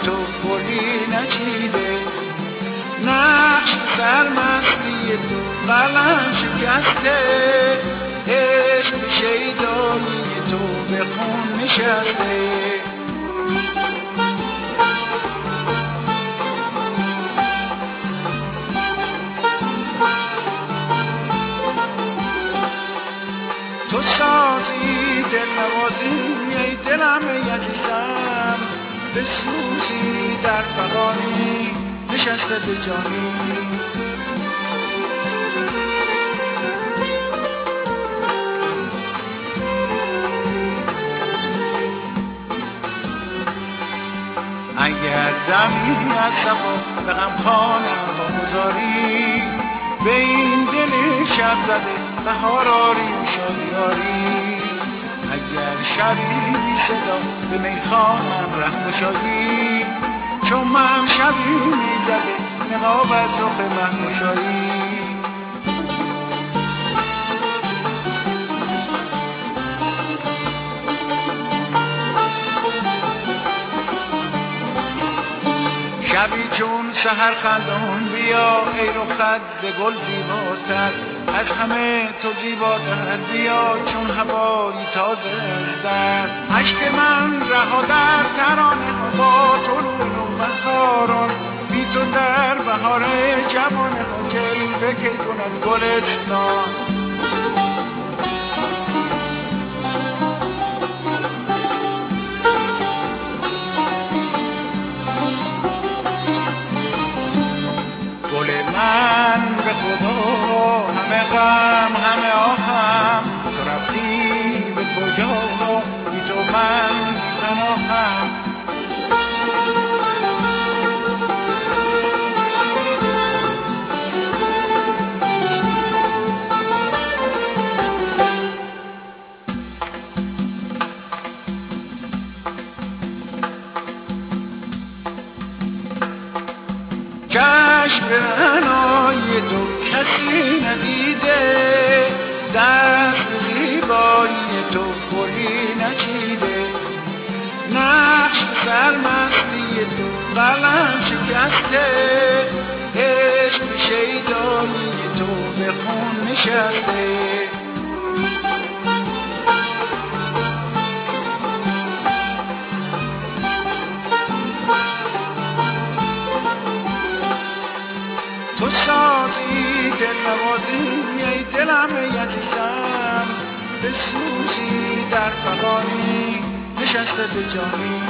تو گلی نچیده، نقش سرمستی تو قلم شکسته، عشق شیدایی تو به خون نشسته. تو سازی دل نوازی ای دلم ای عزیزم، بسوزی در فغانی نشسته به جانی. اگر دمی از صفا به غمخانم بگذاری، به این دل شب زده بهار آری شادیاری. اگر شبی بی صدا به میخانم ره گشایی، چون من شبی میزده نقاب از رخ مه‌گشایی. شبی چون سحر خندان بیا ای رخت به گل زیباتر، از همه تو زیباتر بیا چون هوایی تازه در. عشق من رها در ترانه با طلوع بهاران، بی تو در بهار جوان جلوه که کند گلستان. من به خدا همه غم همه آهم، تو رفتی به کجا بی تو من پناهم. چشم عنای تو کسی ندیده، دست زیبایی تو گلی نچیده، نقش سرمستی تو قلم شکسته، عشق شیدایی تو به خون نشسته. تو سازی دل نوازی ای دلم ای عزیزم، بسوزی در فغانی نشسته به جانی.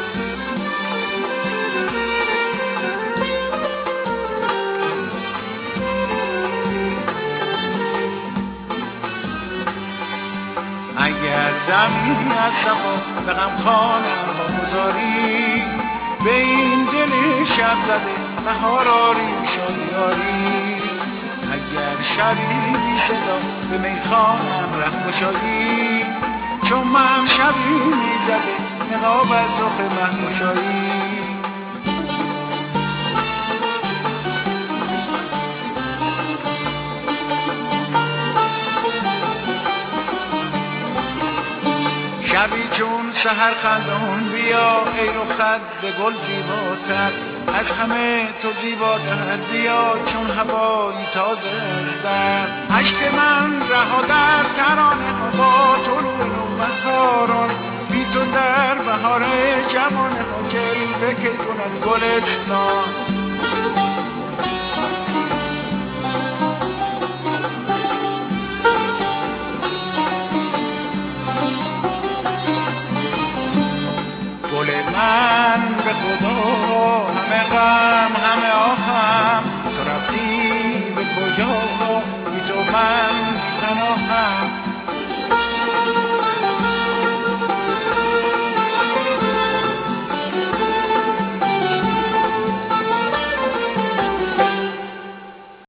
اگر دمی از صفا به غمخانم بگذاری، به این دل شب زده بهار آری شادیاری. اگر شبی بی صدا به میخانم ره گشایی، چون من شبی میزده نقاب از رخ مه‌گشایی. شبی چون سحر خندان بیا ای رخت به گل زیباتر، از همه تو زیباتر بیا چون هوایی تازه در. عشق من رها در ترانه با طلوع بهاران، بی تو در بهار جوان جلوه که کند گلستان.